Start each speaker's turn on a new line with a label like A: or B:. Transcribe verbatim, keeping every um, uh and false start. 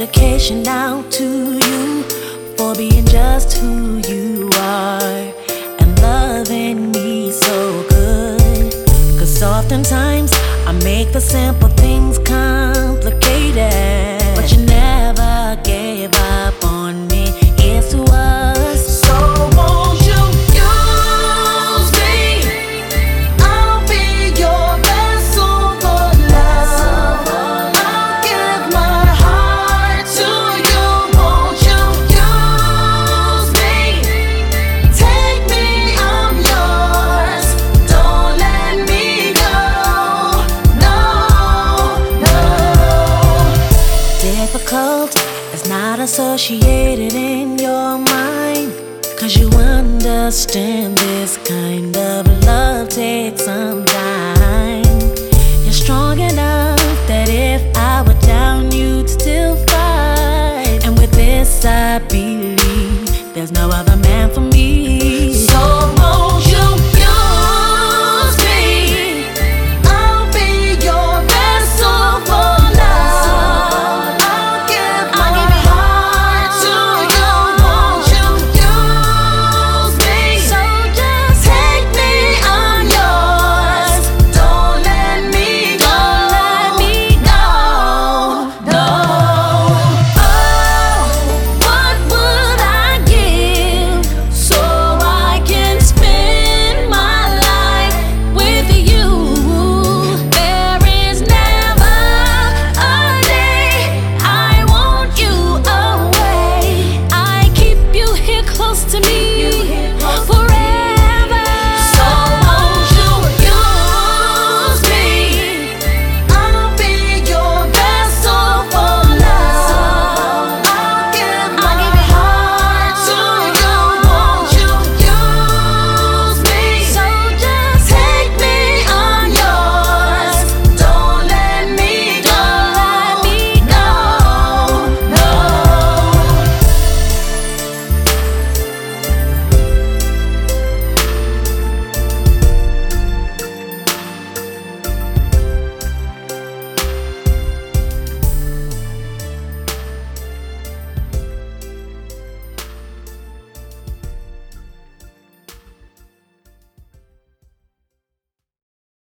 A: dedication out to you for being just who you are and loving me so good. Cause oftentimes I make the simple things complicated, but you never gave up on me. It's to us. So won't you use me? I'll be your vessel for love. I'll give my heart to you. Won't you use me? Take me, I'm yours. Don't let me go. No, no. Difficult is not associated in your mind, cause you understand this kind of love takes some time. You're strong enough that if I were down, you'd still fight. And with this I believe there's no other